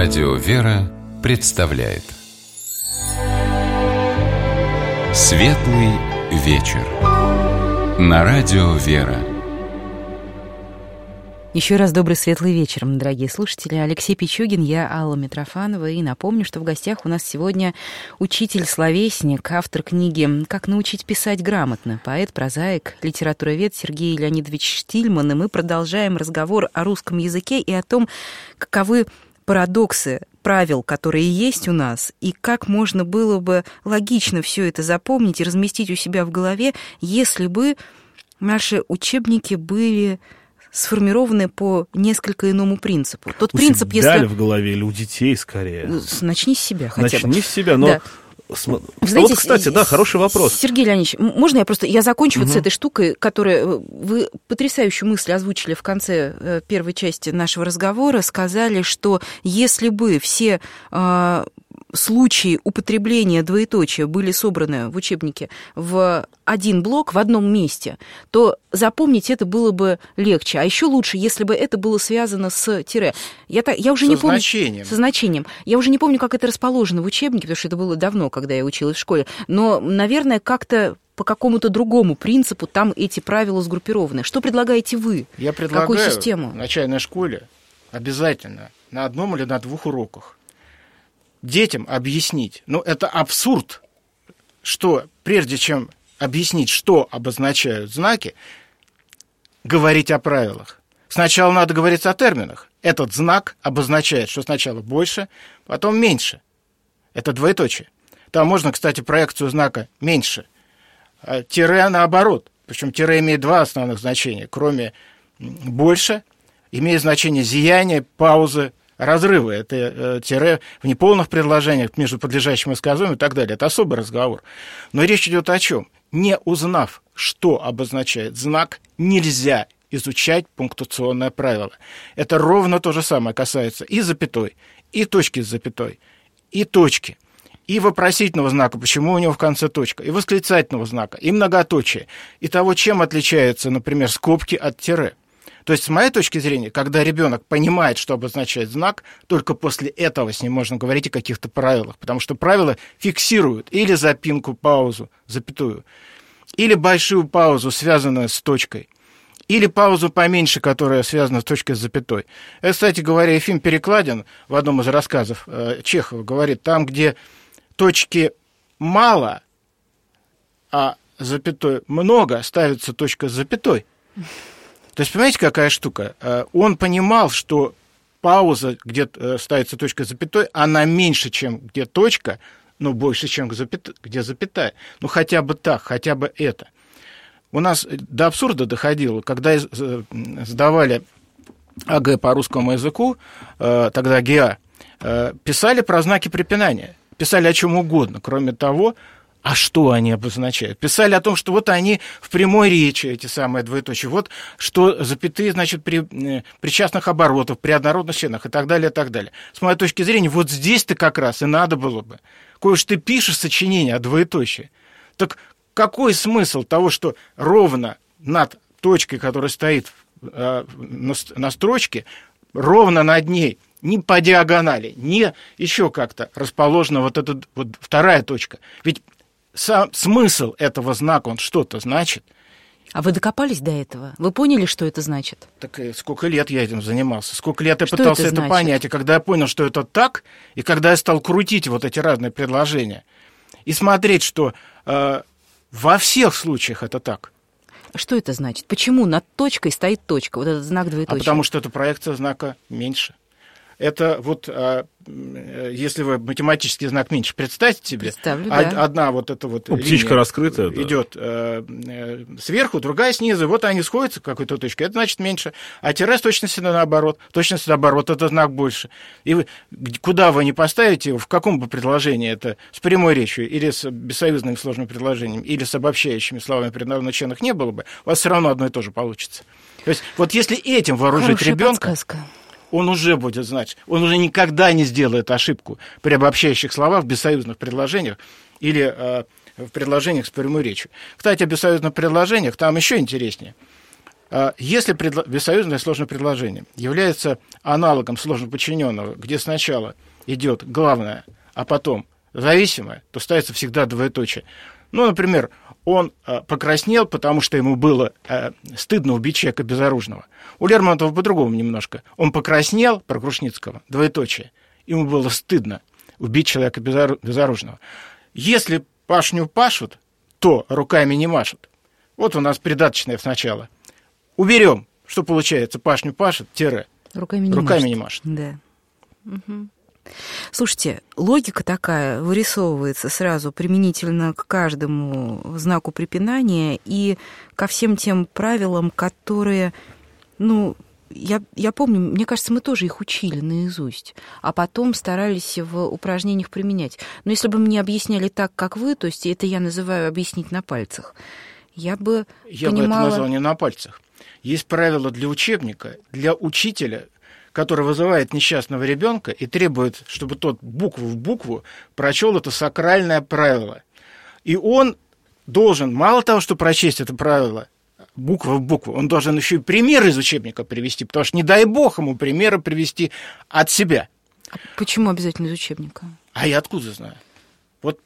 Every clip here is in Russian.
Радио «Вера» представляет Светлый вечер на Радио «Вера». Еще раз добрый светлый вечер, дорогие слушатели. Алексей Пичугин, я Алла Митрофанова. И напомню, что в гостях у нас сегодня учитель-словесник, автор книги «Как научить писать грамотно», поэт, прозаик, литературовед Сергей Леонидович Штильман. И мы продолжаем разговор о русском языке и о том, каковы парадоксы правил, которые есть у нас, и как можно было бы логично все это запомнить и разместить у себя в голове, если бы наши учебники были сформированы по несколько иному принципу. Тот у принцип, себя если... в голове или у детей скорее? Начни с себя хотя бы. Начни с себя, но... Да. Знаете, вот, кстати, да, хороший вопрос. Сергей Леонидович, можно я закончу вот с этой штукой, которую вы потрясающую мысль озвучили в конце первой части нашего разговора, сказали, что если бы все случаи употребления двоеточия были собраны в учебнике в один блок, в одном месте, то запомнить это было бы легче. А еще лучше, если бы это было связано с тире. Я уже не помню... Со значением. Я уже не помню, как это расположено в учебнике, потому что это было давно, когда я училась в школе. Но, наверное, как-то по какому-то другому принципу там эти правила сгруппированы. Что предлагаете вы? Я предлагаю какую систему? В начальной школе обязательно на одном или на двух уроках детям объяснить. Ну, это абсурд, что прежде чем объяснить, что обозначают знаки, говорить о правилах. Сначала надо говорить о терминах. Этот знак обозначает, что сначала больше, потом меньше. Это двоеточие. Там можно, кстати, проекцию знака меньше. А тире наоборот. Причем тире имеет два основных значения. Кроме больше, имеет значение зияния, паузы, разрывы. Это тире в неполных предложениях между подлежащим и сказуемым и так далее. Это особый разговор. Но речь идет о чем? Не узнав, что обозначает знак, нельзя изучать пунктуационное правило. Это ровно то же самое касается и запятой, и точки с запятой, и точки, и вопросительного знака, почему у него в конце точка, и восклицательного знака, и многоточия, и того, чем отличаются, например, скобки от тире. То есть, с моей точки зрения, когда ребенок понимает, что обозначает знак, только после этого с ним можно говорить о каких-то правилах, потому что правила фиксируют или запинку, паузу, запятую, или большую паузу, связанную с точкой, или паузу поменьше, которая связана с точкой с запятой. Это, кстати говоря, Ефим Перекладин в одном из рассказов Чехова говорит, там, где точки мало, а запятой много, ставится точка с запятой. То есть, понимаете, какая штука? Он понимал, что пауза, где ставится точка с запятой, она меньше, чем где точка, но больше, чем где запятая. Ну, хотя бы так, хотя бы это. У нас до абсурда доходило, когда сдавали АГ по русскому языку, тогда ГИА, писали про знаки препинания, писали о чем угодно, кроме того, а что они обозначают? Писали о том, что вот они в прямой речи, эти самые двоеточия, вот что запятые, значит, при частных оборотах, при однородных членах и так далее, и так далее. С моей точки зрения, вот здесь-то как раз и надо было бы. Кое что ты пишешь сочинение о двоеточии. Так какой смысл того, что ровно над точкой, которая стоит на строчке, ровно над ней, не по диагонали, не еще как-то расположена вот эта вот вторая точка. Ведь сам смысл этого знака, он что-то значит. А вы докопались до этого? Вы поняли, что это значит? Так сколько лет я этим занимался, сколько лет я пытался это понять. И когда я понял, что это так, и когда я стал крутить вот эти разные предложения, и смотреть, что во всех случаях это так. Что это значит? Почему над точкой стоит точка, вот этот знак двоеточия? А потому что это проекция знака меньше. Это вот, если вы математический знак меньше представьте себе, одна вот эта вот птичка раскрытая, идет сверху, другая снизу, вот они сходятся к какой-то точке, это значит меньше, а тире с точностью наоборот, это знак больше. И вы, куда вы не поставите его, в каком бы предложении, это с прямой речью, или с бессоюзным сложным предложением, или с обобщающими словами при равноначленных не было бы, у вас все равно одно и то же получится. То есть вот если этим вооружить ребенка, он уже будет знать, он уже никогда не сделает ошибку при обобщающих словах в бессоюзных предложениях или в предложениях с прямой речью. Кстати, о бессоюзных предложениях там еще интереснее. Если бессоюзное сложное предложение является аналогом сложноподчиненного, где сначала идет главное, а потом зависимое, то ставится всегда двоеточие. Ну, например, он покраснел, потому что ему было стыдно убить человека безоружного. У Лермонтова по-другому немножко. Он покраснел, про Грушницкого, двоеточие. Ему было стыдно убить человека безоружного. Если пашню пашут, то руками не машут. Вот у нас придаточное сначала. Уберем, что получается, пашню пашет, тире. Руками не машет. Да. Угу. Слушайте, логика такая вырисовывается сразу применительно к каждому знаку препинания и ко всем тем правилам, которые, я помню, мне кажется, мы тоже их учили наизусть, а потом старались в упражнениях применять. Но если бы мне объясняли так, как вы, то есть это я называю объяснить на пальцах, я бы понимала... Я бы это назвал не на пальцах. Есть правила для учебника, для учителя, который вызывает несчастного ребенка и требует, чтобы тот букву в букву прочел это сакральное правило. И он должен, мало того, что прочесть это правило, буква в букву, он должен еще и пример из учебника привести, потому что не дай бог ему примеры привести от себя. А почему обязательно из учебника? А я откуда знаю? Вот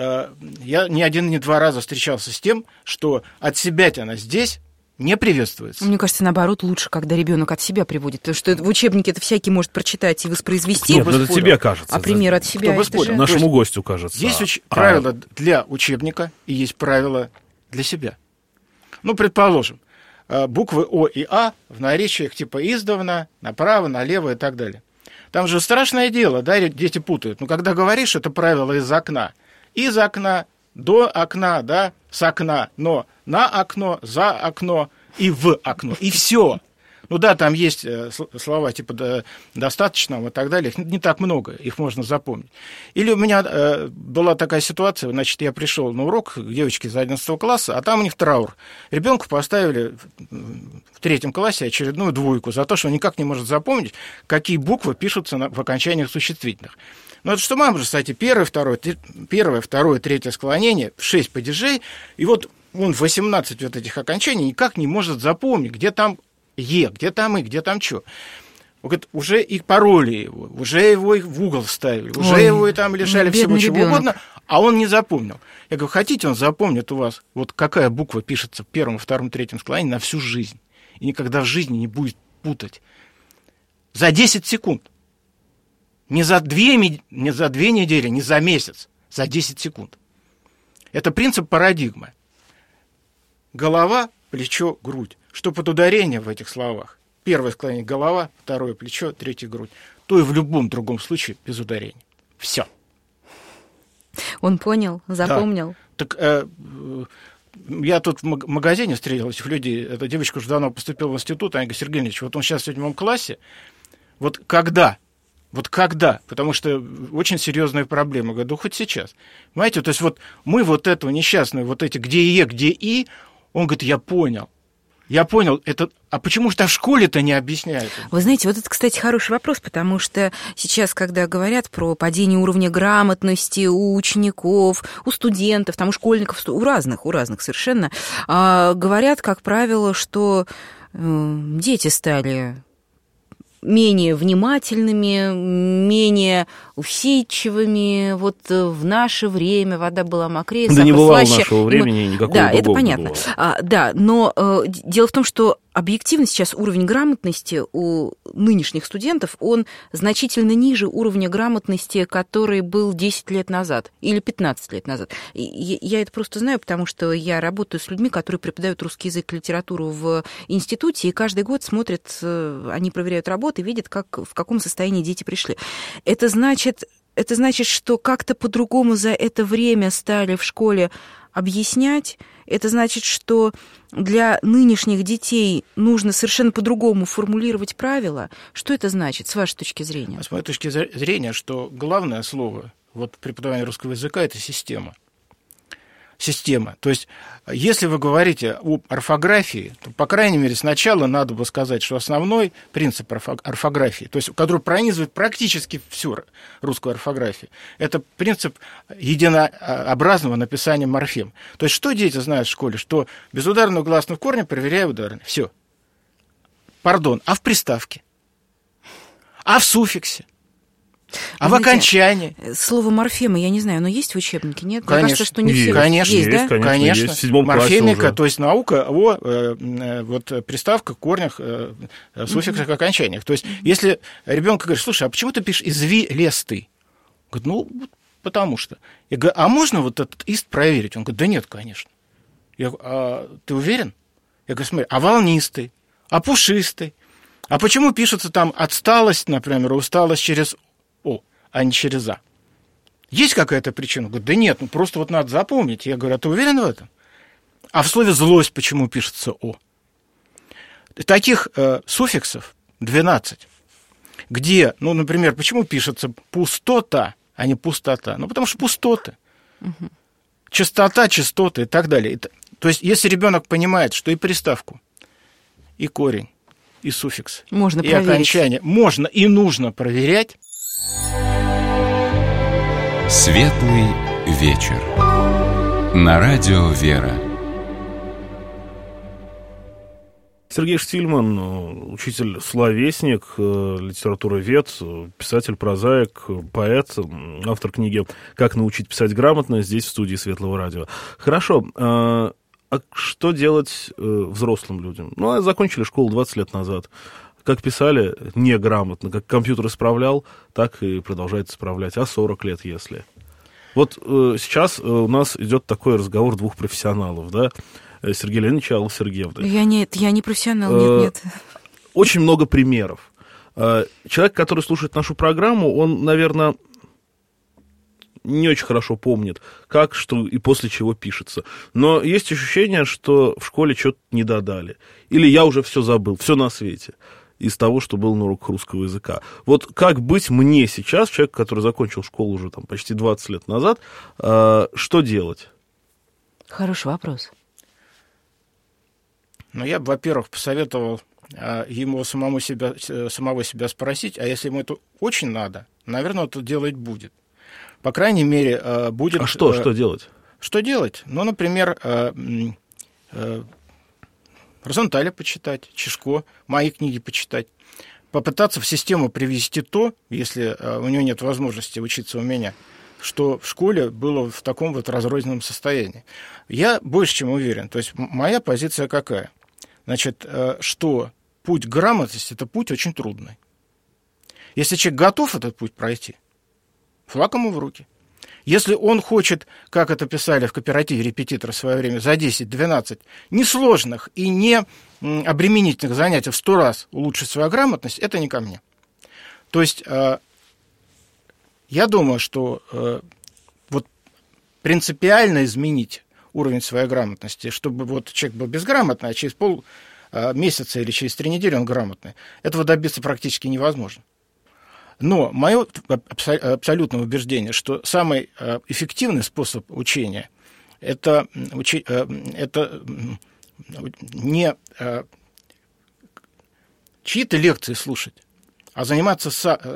я ни один, ни два раза встречался с тем, что от себя-то она здесь не приветствуется. Мне кажется, наоборот, лучше, когда ребенок от себя приводит. Потому что в учебнике это всякий может прочитать и воспроизвести. Нет, это тебе кажется. А пример от себя. Нашему гостю кажется. Есть правила для учебника и есть правила для себя. Ну, предположим, буквы О и А в наречиях типа издавна, направо, налево и так далее. Там же страшное дело, да, дети путают. Но когда говоришь, это правило из окна. Из окна, до окна, да, с окна, но на окно, за окно и в окно. И все. Ну да, там есть слова типа «достаточно» и так далее. Их не так много, их можно запомнить. Или у меня была такая ситуация, значит, я пришел на урок к девочке из 11 класса, а там у них траур. Ребенку поставили в 3 классе очередную двойку за то, что он никак не может запомнить, какие буквы пишутся в окончаниях существительных. Ну, это что мама же, кстати, первое, второе, третье склонение, 6 падежей, и вот он 18 вот этих окончаний никак не может запомнить, где там «е», где там «и», где там «чё». Вот уже и пароли его, уже его в угол ставили, уже его и там лишали всего чего угодно, а он не запомнил. Я говорю, хотите, он запомнит у вас, вот какая буква пишется в 1, 2, 3 склонении на всю жизнь, и никогда в жизни не будет путать. За 10 секунд. Не за 2 недели, не за месяц, за 10 секунд. Это принцип парадигмы. Голова, плечо, грудь. Что под ударение в этих словах? Первое склонение — голова, второе — плечо, третье — грудь. То и в любом другом случае без ударения. Все. Он понял, запомнил. Да. Так я тут в магазине встретил этих людей. Эта девочка уже давно поступила в институт. Она говорит: Сергей Ильич, вот он сейчас в 7 классе. Вот когда? Потому что очень серьезная проблема. Я говорю, да хоть сейчас. Понимаете, то есть вот мы вот эту несчастную, вот эти где «е», где «и», он говорит, я понял, это, а почему же в школе-то не объясняют? Вы знаете, вот это, кстати, хороший вопрос, потому что сейчас, когда говорят про падение уровня грамотности у учеников, у студентов, там, у школьников, у разных совершенно, говорят, как правило, что дети стали менее внимательными, менее усидчивыми. Вот в наше время вода была мокрее, да не бывало нашего времени никакого другого. Да, это понятно. Да, но дело в том, что объективно сейчас уровень грамотности у нынешних студентов, он значительно ниже уровня грамотности, который был 10 лет назад или 15 лет назад. Я это просто знаю, потому что я работаю с людьми, которые преподают русский язык и литературу в институте, и каждый год смотрят, они проверяют работы, видят, в каком состоянии дети пришли. Это значит, что как-то по-другому за это время стали в школе объяснять. Это значит, что для нынешних детей нужно совершенно по-другому формулировать правила. Что это значит, с вашей точки зрения? С моей точки зрения, что главное слово вот, преподавания русского языка – это система. Система. То есть, если вы говорите об орфографии, то, по крайней мере, сначала надо бы сказать, что основной принцип орфографии, то есть, который пронизывает практически всю русскую орфографию, это принцип единообразного написания морфем. То есть, что дети знают в школе? Что безударную гласную в корне проверяя ударные. Все. Пардон, а в приставке? А в суффиксе? А в окончании? Слово морфема, я не знаю, оно есть в учебнике, нет? Конечно. Мне кажется, что не все. Конечно, есть, да? Конечно. Есть. В 7 классе морфемика, уже. то есть наука о приставках, корнях, суффиксах, окончаниях. То есть если ребенок говорит, слушай, а почему ты пишешь извилистый? Говорит, потому что. Я говорю, а можно вот этот ист проверить? Он говорит, да нет, конечно. Я говорю, а ты уверен? Я говорю, смотри, а волнистый, а пушистый? А почему пишется там отсталость, например, усталость через О, а не через А? Есть какая-то причина? Говорит, да нет, просто вот надо запомнить. Я говорю, а ты уверен в этом? А в слове «злость» почему пишется О? Таких суффиксов 12, где, например, почему пишется пустота, а не пустота? Потому что пустоты. Частота, частоты и так далее. То есть, если ребенок понимает, что и приставку, и корень, и суффикс, можно и проверить. окончание можно и нужно проверять. Светлый вечер. На радио «Вера». Сергей Штильман, учитель-словесник, литературовед, писатель, прозаик, поэт, автор книги «Как научить писать грамотно», здесь в студии Светлого радио. Хорошо, а что делать взрослым людям? Закончили школу 20 лет назад. Как писали неграмотно, как компьютер исправлял, так и продолжает исправлять. А 40 лет, если? Вот сейчас у нас идет такой разговор двух профессионалов, да? Сергей Леонидович и Алла Сергеевна. Я не профессионал, нет. Очень много примеров. Человек, который слушает нашу программу, он, наверное, не очень хорошо помнит, как, что и после чего пишется. Но есть ощущение, что в школе что-то не додали. Или я уже все забыл, все на свете из того, что было на уроках русского языка. Вот как быть мне сейчас, человек, который закончил школу уже почти 20 лет назад, что делать? Хороший вопрос. Я бы, во-первых, посоветовал ему самого себя спросить, а если ему это очень надо, наверное, это делать будет. По крайней мере, будет... А что делать? Что делать? Например, Розенталя почитать, Чешко, мои книги почитать, попытаться в систему привести то, если у него нет возможности учиться у меня, что в школе было в таком разрозненном состоянии. Я больше чем уверен. То есть моя позиция какая? Значит, что путь к грамотности – это путь очень трудный. Если человек готов этот путь пройти, флаг ему в руки. Если он хочет, как это писали в кооперативе репетитора в свое время, за 10-12 несложных и не обременительных занятий в 100 раз улучшить свою грамотность, это не ко мне. То есть я думаю, что принципиально изменить уровень своей грамотности, чтобы человек был безграмотный, а через полмесяца или через 3 недели он грамотный, этого добиться практически невозможно. Но мое абсолютное убеждение, что самый эффективный способ учения – это не чьи-то лекции слушать, а заниматься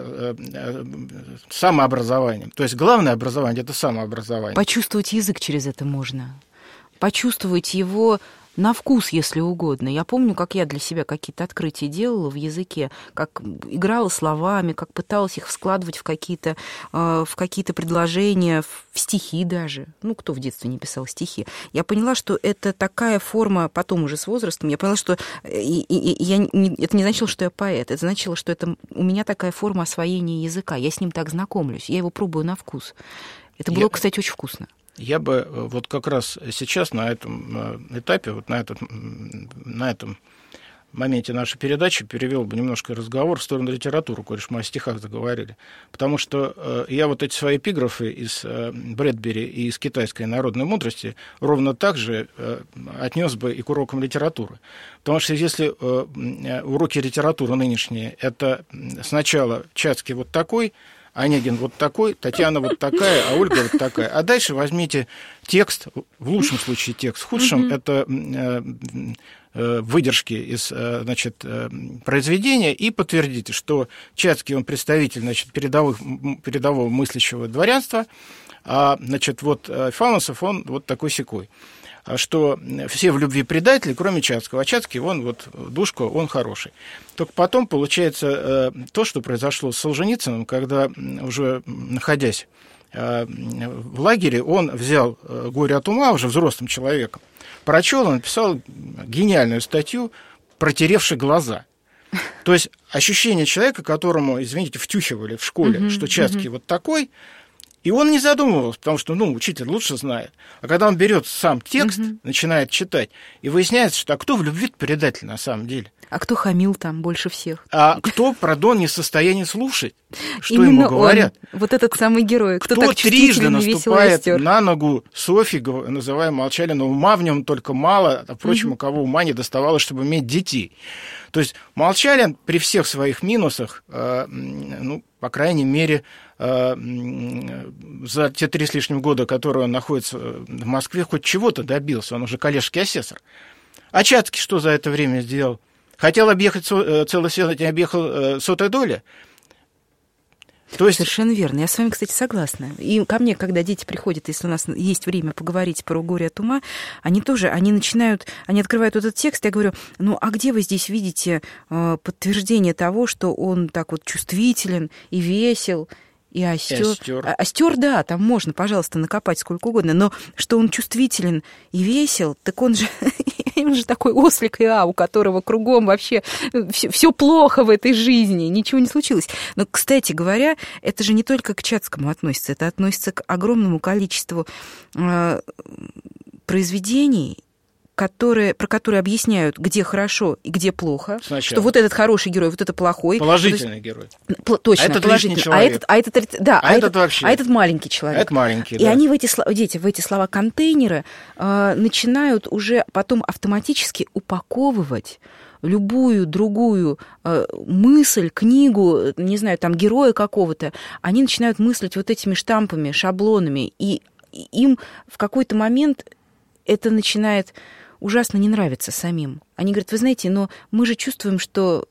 самообразованием. То есть главное образование – это самообразование. Почувствовать язык через это можно. Почувствовать его на вкус, если угодно. Я помню, как я для себя какие-то открытия делала в языке, как играла словами, как пыталась их складывать в какие-то предложения, в стихи даже. Кто в детстве не писал стихи? Я поняла, что это такая форма, потом уже с возрастом, я поняла, что это не значило, что я поэт, это значило, что это у меня такая форма освоения языка. Я с ним так знакомлюсь, я его пробую на вкус. Это было, кстати, очень вкусно. Я бы как раз сейчас на этом этапе, на этом моменте нашей передачи перевел бы немножко разговор в сторону литературы, коль мы о стихах заговорили. Потому что я эти свои эпиграфы из Брэдбери и из китайской народной мудрости ровно так же отнес бы и к урокам литературы. Потому что если уроки литературы нынешние, это сначала Чацкий такой, Онегин такой, Татьяна такая, а Ольга такая. А дальше возьмите текст, в лучшем случае текст, в худшем это выдержки из произведения, и подтвердите, что Чацкий, он представитель передового мыслящего дворянства, а Фаунусов, он такой-сякой. что все в любви предатели, кроме Чацкого. А Чацкий, он вот душка, он хороший. Только потом получается то, что произошло с Солженицыным, когда уже находясь в лагере, он взял «Горе от ума» уже взрослым человеком, прочел, он написал гениальную статью «Протеревши глаза». То есть ощущение человека, которому, извините, втюхивали в школе, что Чацкий вот такой, и он не задумывался, потому что, учитель лучше знает. А когда он берет сам текст, начинает читать, и выясняется, что кто в любви предатель на самом деле? А кто хамил там больше всех? А кто, пардон, не в состоянии слушать, что именно ему говорят? Он, вот этот самый герой. Кто так трижды наступает на ногу Софьи, называя Молчалина, ума в нем только мало, а впрочем, у кого ума не доставало, чтобы иметь детей. То есть Молчалин при всех своих минусах, по крайней мере, за те 3 с лишним года, которые он находится в Москве, хоть чего-то добился. Он уже коллежский асессор. А Чацкий что за это время сделал? Хотел объехать целый свет, не объехал сотой доли? То есть... Совершенно верно. Я с вами, кстати, согласна. И ко мне, когда дети приходят, если у нас есть время поговорить про «Горе от ума», они открывают этот текст, я говорю, а где вы здесь видите подтверждение того, что он так вот чувствителен и весел, и остер. Остер, да, там можно, пожалуйста, накопать сколько угодно, но что он чувствителен и весел, так он же такой ослик Иа, у которого кругом вообще все плохо в этой жизни, ничего не случилось. Но, кстати говоря, это же не только к Чацкому относится, это относится к огромному количеству произведений, про которые объясняют, где хорошо и где плохо. Сначала. Что вот этот хороший герой, вот это плохой. Положительный герой. Точно, этот лишний человек. Этот маленький человек. Это маленький, и они дети в эти слова-контейнеры начинают уже потом автоматически упаковывать любую другую мысль, книгу, не знаю, там, героя какого-то. Они начинают мыслить вот этими штампами, шаблонами. И им в какой-то момент это начинает ужасно не нравится самим. Они говорят, вы знаете, но мы же чувствуем, что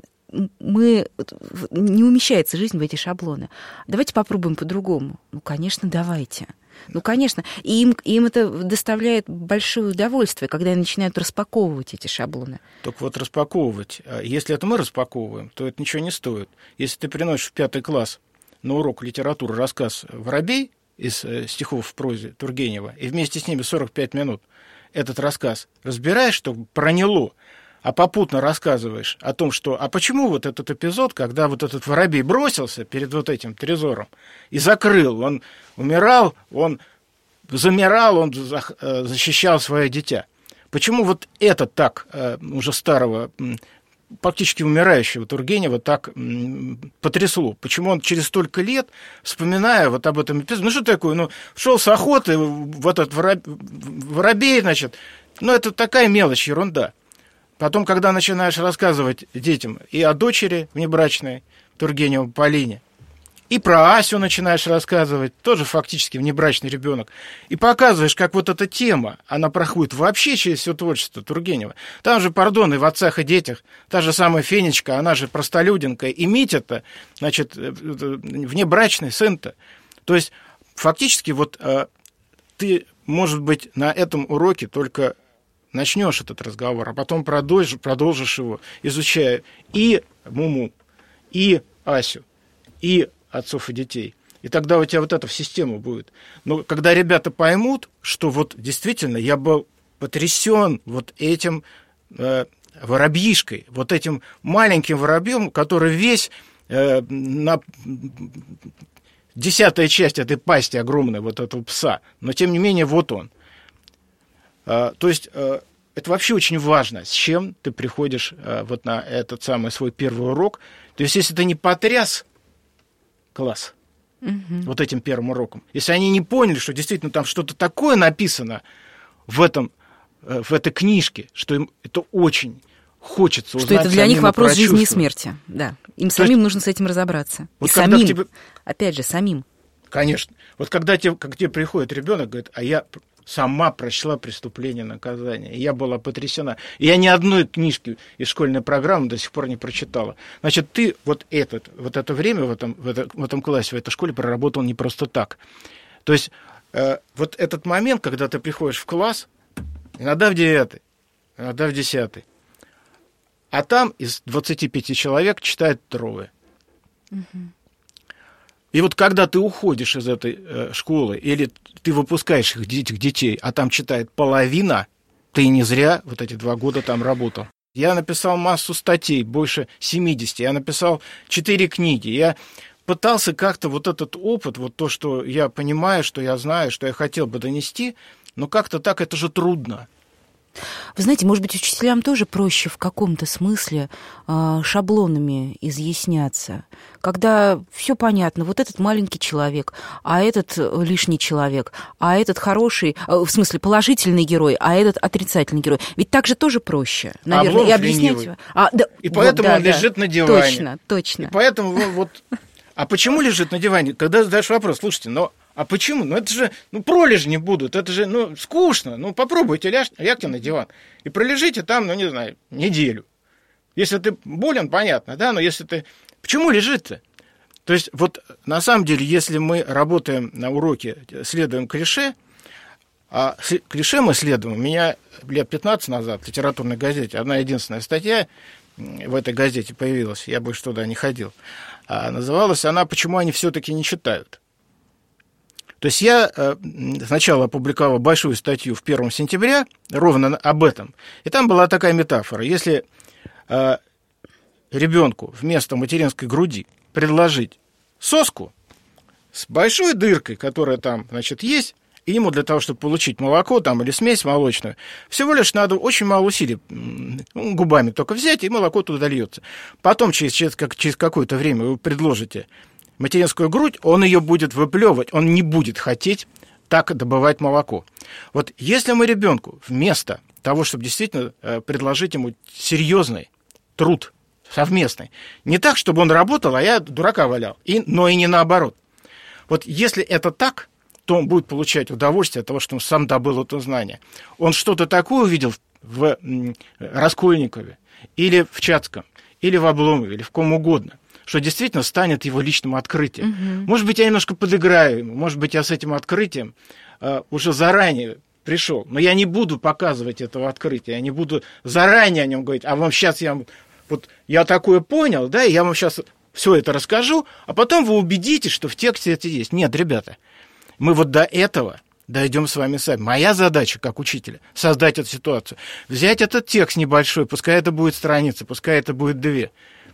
не умещается жизнь в эти шаблоны. Давайте попробуем по-другому. Конечно, давайте. Конечно. И им это доставляет большое удовольствие, когда они начинают распаковывать эти шаблоны. Только вот распаковывать. Если это мы распаковываем, то это ничего не стоит. Если ты приносишь в 5 класс на урок литературы рассказ «Воробей» из стихов в прозе Тургенева, и вместе с ними 45 минут этот рассказ разбираешь, что проняло, а попутно рассказываешь о том, что а почему вот этот эпизод, когда вот этот воробей бросился перед вот этим трезором и закрыл, он умирал, он замирал, он защищал свое дитя. Почему вот это так уже старого, практически умирающего Тургенева так потрясло? Почему он через столько лет, вспоминая вот об этом эпизоде, что такое, шел с охоты, вот этот воробей, значит, это такая мелочь, ерунда. Потом, когда начинаешь рассказывать детям и о дочери внебрачной Тургенева Полине, и про Асю начинаешь рассказывать, тоже фактически внебрачный ребенок, и показываешь, как вот эта тема, она проходит вообще через все творчество Тургенева. Там же, пардон, и в «Отцах и детях», та же самая Фенечка, она же простолюдинка, и Митя-то, значит, внебрачный сын-то. То есть, фактически, вот ты, может быть, на этом уроке только начнешь этот разговор, а потом продолжишь его, изучая и Муму, и Асю, и отцов и детей. И тогда у тебя вот это в систему будет. Но когда ребята поймут, что вот действительно я был потрясен вот этим воробьишкой, вот этим маленьким воробьем, который весь на 10-я часть этой пасти огромной вот этого пса, но тем не менее вот он. То есть это вообще очень важно, с чем ты приходишь вот на этот самый свой первый урок. То есть если ты не потряс класс вот этим первым уроком, если они не поняли, что действительно там что-то такое написано в этой книжке, что им это очень хочется узнать. Что это для них вопрос жизни и смерти. Да. Им самим нужно с этим разобраться. Вот и самим, опять же, самим. Конечно. Вот когда к тебе приходит ребенок, говорит, а я сама прочла «Преступление и наказание», и я была потрясена. И я ни одной книжки из школьной программы до сих пор не прочитала. Значит, ты вот это время в этом классе, в этой школе проработал не просто так. То есть вот этот момент, когда ты приходишь в класс, иногда в 9, иногда в 10. А там из 25 человек читают 3. И вот когда ты уходишь из этой школы, или ты выпускаешь этих детей, а там читает половина, ты не зря вот эти 2 года там работал. Я написал массу статей, больше 70. Я написал 4 книги. Я пытался как-то вот этот опыт, вот то, что я понимаю, что я знаю, что я хотел бы донести, но как-то так это же трудно. Вы знаете, может быть, учителям тоже проще в каком-то смысле шаблонами изъясняться, когда все понятно, вот этот маленький человек, а этот лишний человек, а этот хороший, в смысле положительный герой, а этот отрицательный герой. Ведь так же тоже проще, наверное, и объяснять. И поэтому он лежит на диване. Точно. И поэтому вот... А почему лежит на диване? Когда задаешь вопрос, слушайте, а почему? Это же, пролежни будут, это же, скучно. Попробуйте, лягте на диван и пролежите там, не знаю, неделю. Если ты болен, понятно, да, но если ты... Почему лежит-то? То есть, вот на самом деле, если мы работаем на уроке, следуем клише, а клише мы следуем, у меня лет 15 назад в литературной газете одна единственная статья в этой газете появилась, я больше туда не ходил, называлась она «Почему они все-таки не читают?». То есть я сначала опубликовал большую статью в 1 сентября ровно об этом. И там была такая метафора. Если ребенку вместо материнской груди предложить соску с большой дыркой, которая там, есть, и ему для того, чтобы получить молоко там, или смесь молочную, всего лишь надо очень мало усилий губами только взять, и молоко туда льется. Потом через какое-то время вы предложите материнскую грудь, он ее будет выплевывать, он не будет хотеть так добывать молоко. Вот если мы ребенку вместо того, чтобы действительно предложить ему серьезный труд совместный, не так, чтобы он работал, а я дурака валял, но и не наоборот. Вот если это так, то он будет получать удовольствие от того, что он сам добыл это знание. Он что-то такое увидел в Раскольникове, или в Чацком, или в Обломове, или в ком угодно, что действительно станет его личным открытием. Угу. Может быть, я немножко подыграю ему, может быть, я с этим открытием уже заранее пришел, но я не буду показывать этого открытия, я не буду заранее о нем говорить, а вам сейчас я такое понял, да, и я вам сейчас все это расскажу, а потом вы убедитесь, что в тексте это есть. Нет, ребята, мы вот до этого дойдем с вами сами. Моя задача, как учителя, создать эту ситуацию. Взять этот текст небольшой, пускай это будет страница, пускай это будет 2.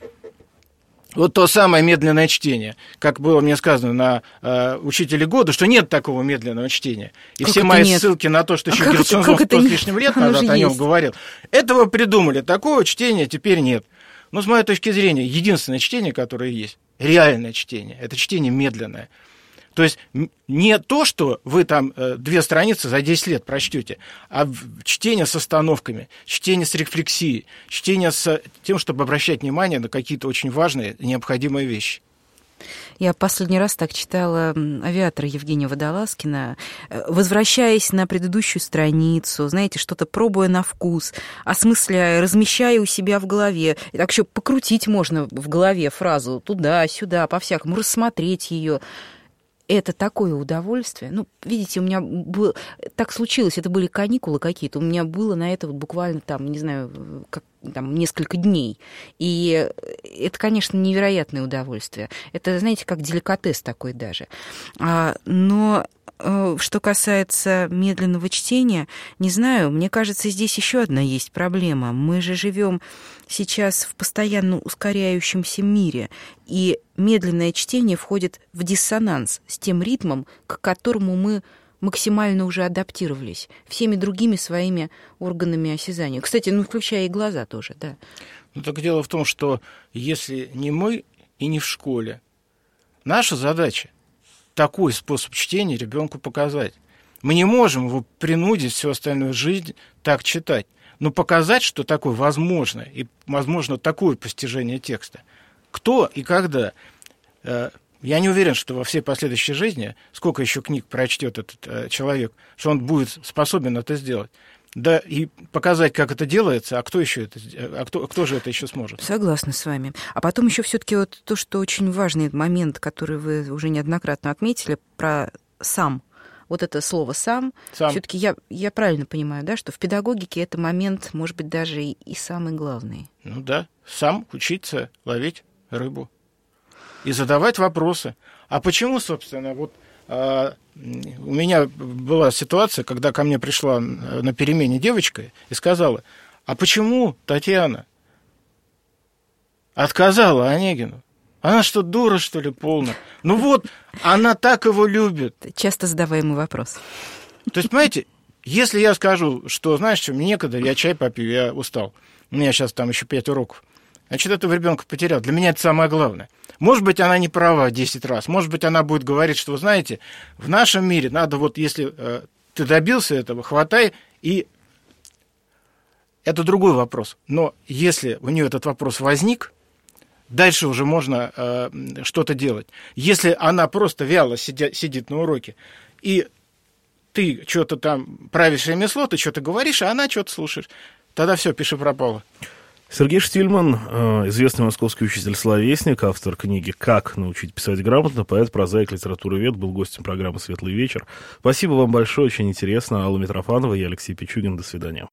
Вот то самое медленное чтение, как было мне сказано на «Учителе года», что нет такого медленного чтения. И все мои ссылки на то, что еще Герцензон 100 с лишним лет назад о нем говорил, этого придумали, такого чтения теперь нет. Но с моей точки зрения, единственное чтение, которое есть, реальное чтение, это чтение медленное. То есть не то, что вы там 2 страницы за 10 лет прочтете, а чтение с остановками, чтение с рефлексией, чтение с тем, чтобы обращать внимание на какие-то очень важные и необходимые вещи. Я последний раз так читала «Авиатора» Евгения Водолазкина, возвращаясь на предыдущую страницу, знаете, что-то пробуя на вкус, осмысляя, размещая у себя в голове. И так еще покрутить можно в голове фразу туда-сюда, по-всякому, рассмотреть ее. Это такое удовольствие. Видите, у меня было... Так случилось, это были каникулы какие-то. У меня было на это буквально несколько дней. И это, конечно, невероятное удовольствие. Это, знаете, как деликатес такой даже. Но что касается медленного чтения, не знаю, мне кажется, здесь еще одна есть проблема. Мы же живем сейчас в постоянно ускоряющемся мире, и медленное чтение входит в диссонанс с тем ритмом, к которому мы максимально уже адаптировались всеми другими своими органами осязания. Кстати, включая и глаза тоже, да. Так дело в том, что если не мы и не в школе, наша задача такой способ чтения ребенку показать. Мы не можем его принудить всю остальную жизнь так читать, но показать, что такое возможно, и возможно такое постижение текста. Кто и когда? Я не уверен, что во всей последующей жизни, сколько еще книг прочтет этот человек, что он будет способен это сделать. Да, и показать, как это делается, а кто еще кто же это еще сможет? Согласна с вами. А потом еще все-таки вот то, что очень важный момент, который вы уже неоднократно отметили, про сам вот это слово «сам». Все-таки я правильно понимаю, да, что в педагогике это момент, может быть, даже и самый главный. Ну да, сам учиться ловить рыбу и задавать вопросы. А почему, собственно, вот у меня была ситуация, когда ко мне пришла на перемене девочка и сказала: а почему Татьяна отказала Онегину? Она что, дура, что ли, полная? Ну вот, она так его любит. Часто задаваемый вопрос. То есть, понимаете, если я скажу, что, знаешь что, мне некогда, я чай попью, я устал, у меня сейчас там еще 5 уроков, значит, этого ребенка потерял. Для меня это самое главное. Может быть, она не права 10 раз, может быть, она будет говорить, что, вы знаете, в нашем мире надо вот, если ты добился этого, хватай, и это другой вопрос. Но если у нее этот вопрос возник, дальше уже можно что-то делать. Если она просто вяло сидит на уроке, и ты что-то там правишь ремесло, ты что-то говоришь, а она что-то слушаешь, тогда все, пиши пропало. Сергей Штильман, известный московский учитель-словесник, автор книги «Как научить писать грамотно», поэт, прозаик, литературовед, был гостем программы «Светлый вечер». Спасибо вам большое, очень интересно. Алла Митрофанова, я Алексей Пичугин. До свидания.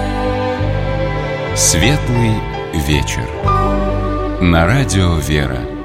«Светлый вечер» на радио «Вера».